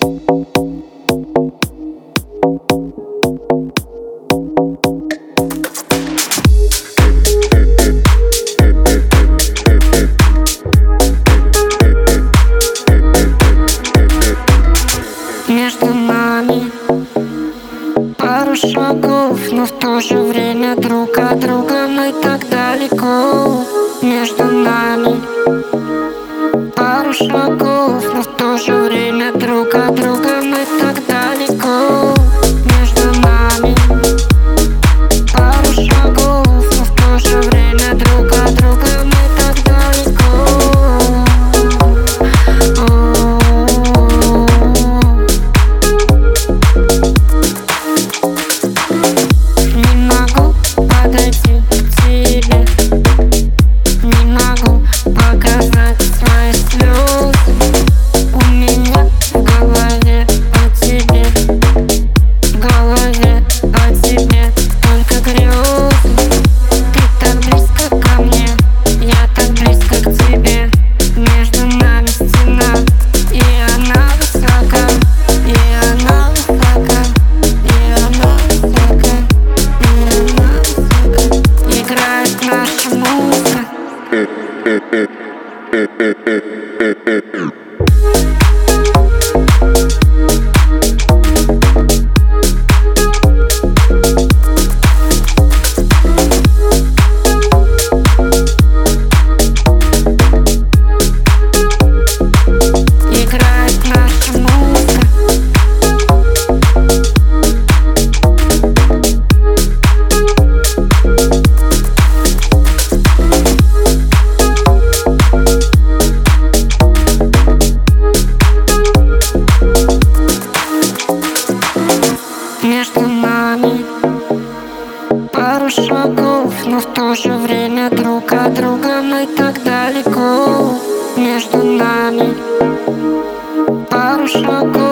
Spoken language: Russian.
Между нами пару шагов, но в то же время друг от друга мы так далеко. Между нами пару шагов, но в то же время друг от друга мы так далеко. Между нами пару шагов, но в то же время друг от друга мы так далеко. Не могу подойти к тебе, не могу показать свои слезы. У меня в голове о тебе, в голове о тебе только грезы. Ты так близко ко мне, я так близко к тебе. Между нами стена, и она высока, и она высока, и она высока, и она высока. Играет наша музыка. Играет наша музыка. Между нами пару шагов, но в то же время друг от друга мы так далеко. Между нами пару шагов.